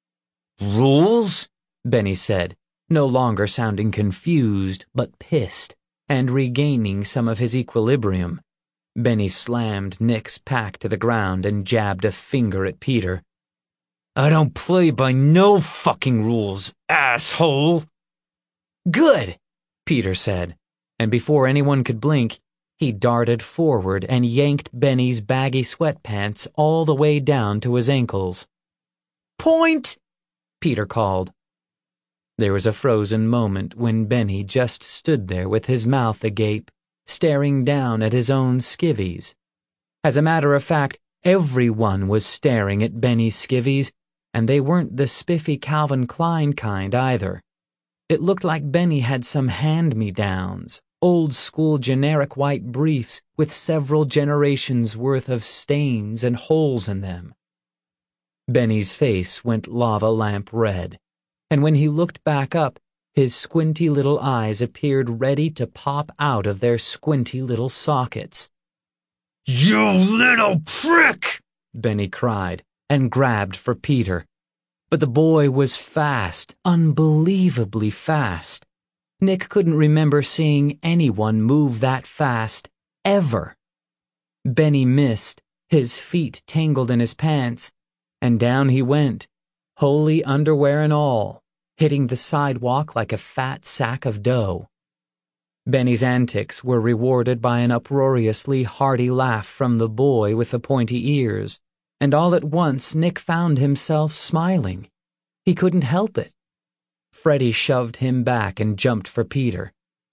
Rules? Benny said, no longer sounding confused, but pissed, and regaining some of his equilibrium. Benny slammed Nick's pack to the ground and jabbed a finger at Peter. I don't play by no fucking rules, asshole. Good, Peter said, and before anyone could blink, he darted forward and yanked Benny's baggy sweatpants all the way down to his ankles. Point, Peter called. There was a frozen moment when Benny just stood there with his mouth agape, staring down at his own skivvies. As a matter of fact, everyone was staring at Benny's skivvies, and they weren't the spiffy Calvin Klein kind either. It looked like Benny had some hand-me-downs, old-school generic white briefs with several generations' worth of stains and holes in them. Benny's face went lava-lamp red, and when he looked back up, his squinty little eyes appeared ready to pop out of their squinty little sockets. You little prick! Benny cried, and grabbed for Peter. But the boy was fast, unbelievably fast. Nick couldn't remember seeing anyone move that fast, ever. Benny missed, his feet tangled in his pants, and down he went, wholly underwear and all, hitting the sidewalk like a fat sack of dough. Benny's antics were rewarded by an uproariously hearty laugh from the boy with the pointy ears, and all at once Nick found himself smiling. He couldn't help it. Freddie shoved him back and jumped for Peter.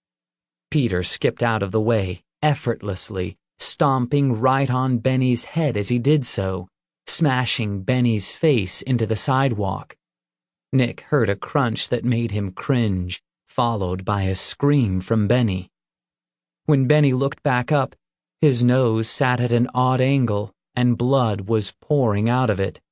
Peter skipped out of the way, effortlessly, stomping right on Benny's head as he did so, smashing Benny's face into the sidewalk. Nick heard a crunch that made him cringe, followed by a scream from Benny. When Benny looked back up, his nose sat at an odd angle, and blood was pouring out of it.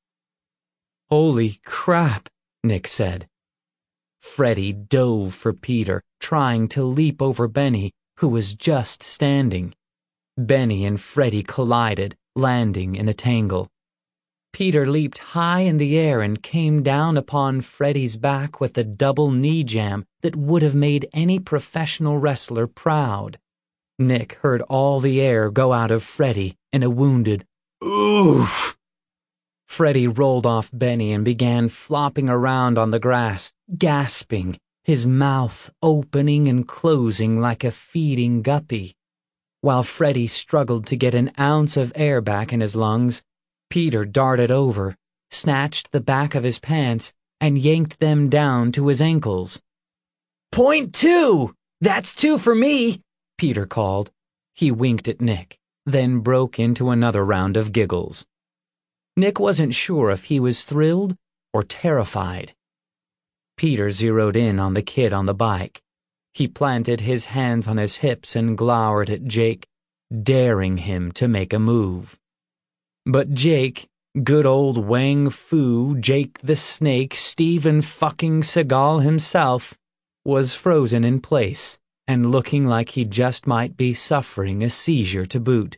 "Holy crap," Nick said. Freddie dove for Peter, trying to leap over Benny, who was just standing. Benny and Freddie collided, landing in a tangle. Peter leaped high in the air and came down upon Freddie's back with a double knee jam that would have made any professional wrestler proud. Nick heard all the air go out of Freddie in a wounded "oof." Freddie rolled off Benny and began flopping around on the grass, gasping, his mouth opening and closing like a feeding guppy. While Freddie struggled to get an ounce of air back in his lungs, Peter darted over, snatched the back of his pants, and yanked them down to his ankles. "Point two! That's two for me!" Peter called. He winked at Nick, then broke into another round of giggles. Nick wasn't sure if he was thrilled or terrified. Peter zeroed in on the kid on the bike. He planted his hands on his hips and glowered at Jake, daring him to make a move. But Jake, good old Wang Fu, Jake the Snake, Steven fucking Seagal himself, was frozen in place and looking like he just might be suffering a seizure to boot.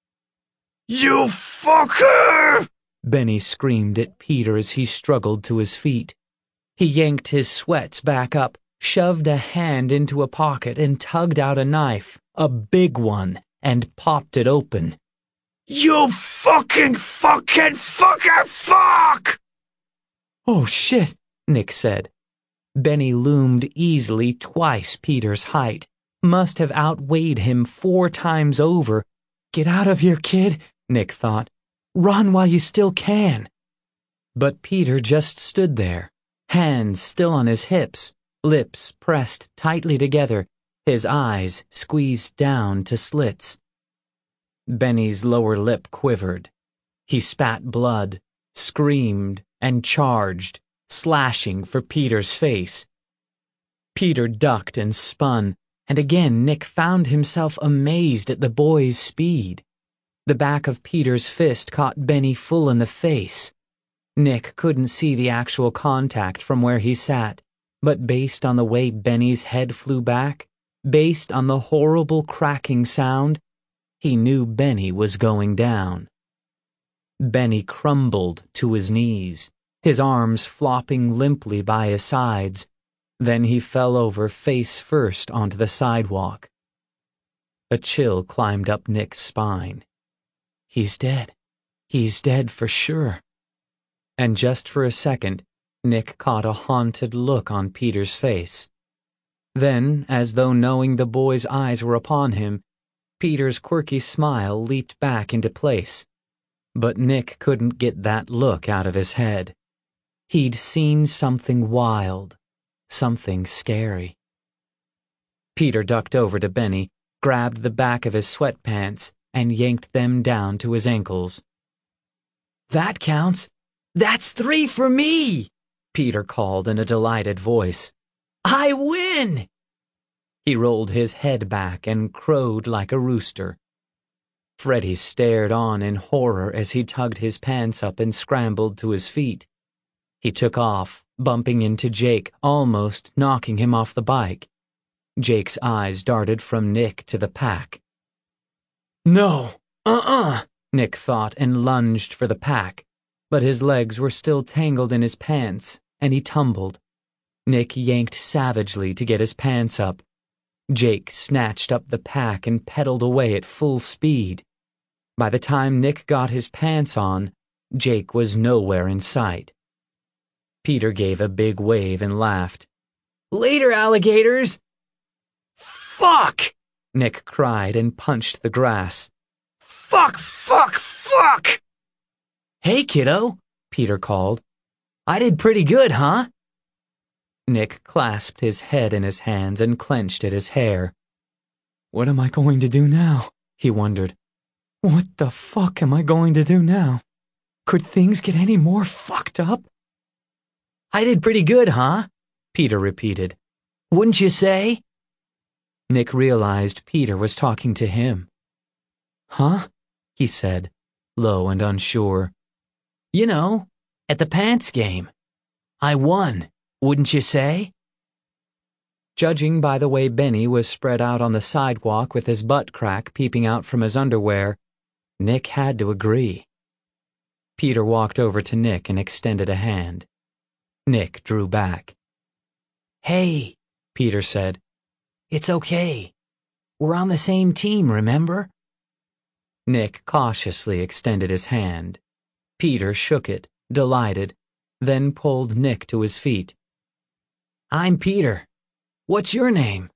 "You fucker!" Benny screamed at Peter as he struggled to his feet. He yanked his sweats back up, shoved a hand into a pocket and tugged out a knife, a big one, and popped it open. "You fucking fucking fucking fuck!" "Oh shit," Nick said. Benny loomed easily twice Peter's height, must have outweighed him four times over. "Get out of here, kid," Nick thought. "Run while you still can." But Peter just stood there, hands still on his hips, lips pressed tightly together, his eyes squeezed down to slits. Benny's lower lip quivered. He spat blood, screamed, and charged, slashing for Peter's face. Peter ducked and spun, and again Nick found himself amazed at the boy's speed. The back of Peter's fist caught Benny full in the face. Nick couldn't see the actual contact from where he sat, but based on the way Benny's head flew back, based on the horrible cracking sound, he knew Benny was going down. Benny crumbled to his knees, his arms flopping limply by his sides. Then he fell over face first onto the sidewalk. A chill climbed up Nick's spine. He's dead. He's dead for sure. And just for a second, Nick caught a haunted look on Peter's face. Then, as though knowing the boy's eyes were upon him, Peter's quirky smile leaped back into place. But Nick couldn't get that look out of his head. He'd seen something wild, something scary. Peter ducked over to Benny, grabbed the back of his sweatpants, and yanked them down to his ankles. "That counts! That's three for me!" Peter called in a delighted voice. "I win!" He rolled his head back and crowed like a rooster. Freddie stared on in horror as he tugged his pants up and scrambled to his feet. He took off, bumping into Jake, almost knocking him off the bike. Jake's eyes darted from Nick to the pack. "No, uh-uh," Nick thought and lunged for the pack, but his legs were still tangled in his pants, and he tumbled. Nick yanked savagely to get his pants up. Jake snatched up the pack and pedaled away at full speed. By the time Nick got his pants on, Jake was nowhere in sight. Peter gave a big wave and laughed. "Later, alligators!" "Fuck!" Nick cried and punched the grass. "Fuck, fuck, fuck!" "Hey, kiddo," Peter called. "I did pretty good, huh?" Nick clasped his head in his hands and clenched at his hair. "What am I going to do now?" he wondered. "What the fuck am I going to do now? Could things get any more fucked up?" "I did pretty good, huh?" Peter repeated. "Wouldn't you say?" Nick realized Peter was talking to him. "Huh?" he said, low and unsure. "You know, at the pants game. I won, wouldn't you say?" Judging by the way Benny was spread out on the sidewalk with his butt crack peeping out from his underwear, Nick had to agree. Peter walked over to Nick and extended a hand. Nick drew back. "Hey," Peter said. "It's okay. We're on the same team, remember?" Nick cautiously extended his hand. Peter shook it, delighted, then pulled Nick to his feet. "I'm Peter. What's your name?"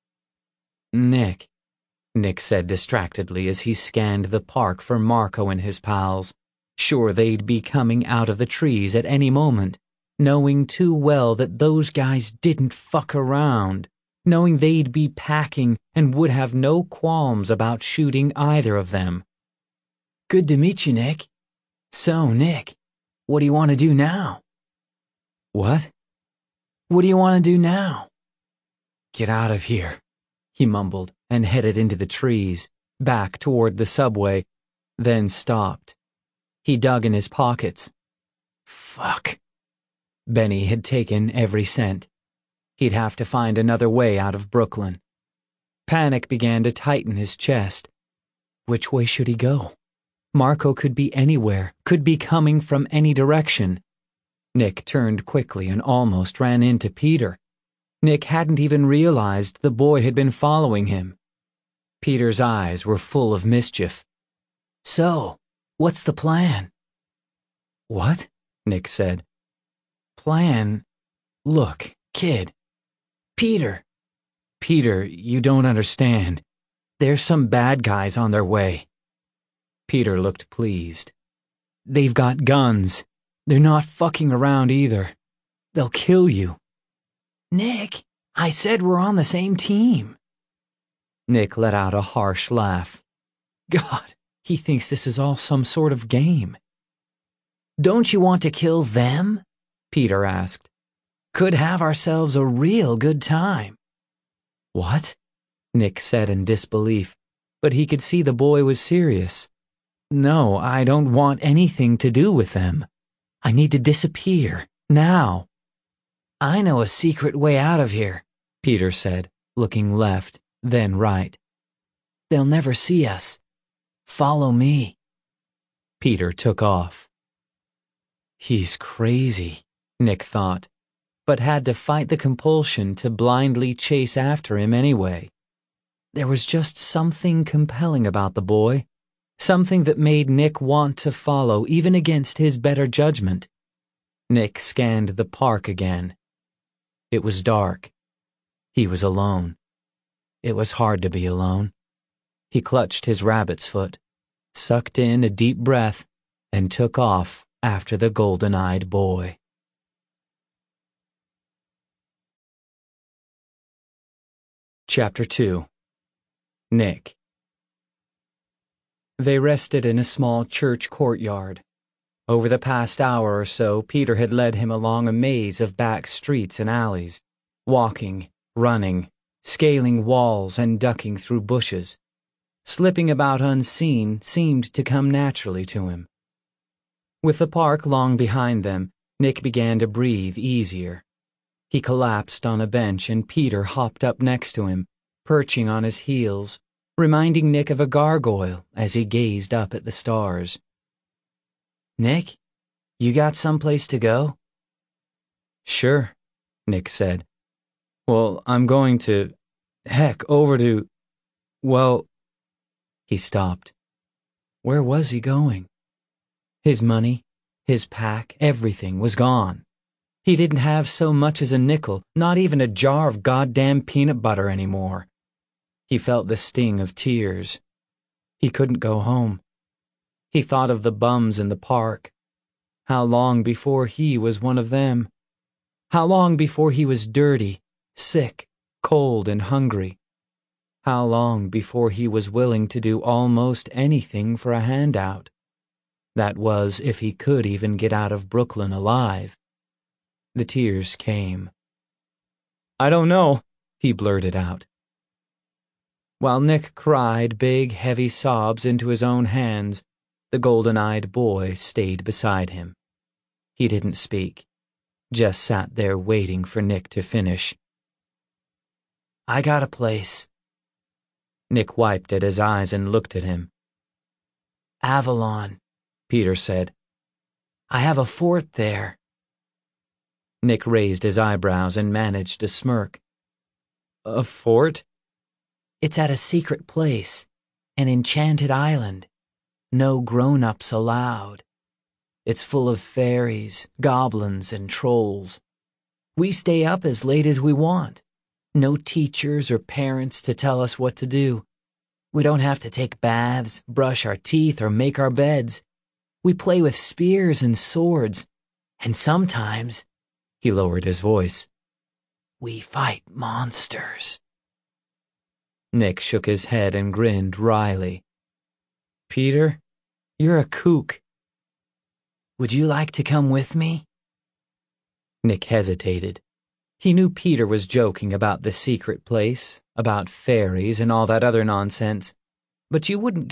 "Nick," Nick said distractedly as he scanned the park for Marco and his pals, sure they'd be coming out of the trees at any moment, knowing too well that those guys didn't fuck around, knowing they'd be packing and would have no qualms about shooting either of them. "Good to meet you, Nick. So, Nick, what do you want to do now?" "What?" "What do you want to do now?" "Get out of here," he mumbled and headed into the trees, back toward the subway, then stopped. He dug in his pockets. Fuck. Benny had taken every cent. He'd have to find another way out of Brooklyn. Panic began to tighten his chest. Which way should he go? Marco could be anywhere, could be coming from any direction. Nick turned quickly and almost ran into Peter. Nick hadn't even realized the boy had been following him. Peter's eyes were full of mischief. "So, what's the plan?" "What?" Nick said. "Plan? Look, kid." "Peter." "Peter, you don't understand. There's some bad guys on their way." Peter looked pleased. "They've got guns. They're not fucking around either. They'll kill you." "Nick, I said we're on the same team." Nick let out a harsh laugh. God, he thinks this is all some sort of game. "Don't you want to kill them?" Peter asked. "Could have ourselves a real good time." "What?" Nick said in disbelief, but he could see the boy was serious. "No, I don't want anything to do with them. I need to disappear, now." "I know a secret way out of here," Peter said, looking left, then right. "They'll never see us. Follow me." Peter took off. He's crazy, Nick thought, but had to fight the compulsion to blindly chase after him anyway. There was just something compelling about the boy, something that made Nick want to follow even against his better judgment. Nick scanned the park again. It was dark. He was alone. It was hard to be alone. He clutched his rabbit's foot, sucked in a deep breath, and took off after the golden-eyed boy. Chapter two. Nick. They rested in a small church courtyard. Over the past hour or so, Peter had led him along a maze of back streets and alleys, walking, running, scaling walls and ducking through bushes. Slipping about unseen seemed to come naturally to him. With the park long behind them, Nick began to breathe easier. He collapsed on a bench and Peter hopped up next to him, perching on his heels, reminding Nick of a gargoyle as he gazed up at the stars. "Nick, you got someplace to go?" "Sure," Nick said. Well, I'm going to, heck, over to, well, he stopped. Where was he going? His money, his pack, everything was gone. He didn't have so much as a nickel, not even a jar of goddamn peanut butter anymore. He felt the sting of tears. He couldn't go home. He thought of the bums in the park. How long before he was one of them? How long before he was dirty, sick, cold, and hungry? How long before he was willing to do almost anything for a handout? That was, if he could even get out of Brooklyn alive. The tears came. I don't know, he blurted out. While Nick cried big, heavy sobs into his own hands, the golden-eyed boy stayed beside him. He didn't speak, just sat there waiting for Nick to finish. I got a place. Nick wiped at his eyes and looked at him. Avalon, Peter said. I have a fort there. Nick raised his eyebrows and managed a smirk. A fort? It's at a secret place, an enchanted island. No grown-ups allowed. It's full of fairies, goblins, and trolls. We stay up as late as we want. No teachers or parents to tell us what to do. We don't have to take baths, brush our teeth, or make our beds. We play with spears and swords, and sometimes, he lowered his voice, we fight monsters. Nick shook his head and grinned wryly. Peter, you're a kook. Would you like to come with me? Nick hesitated. He knew Peter was joking about the secret place, about fairies and all that other nonsense, but you wouldn't get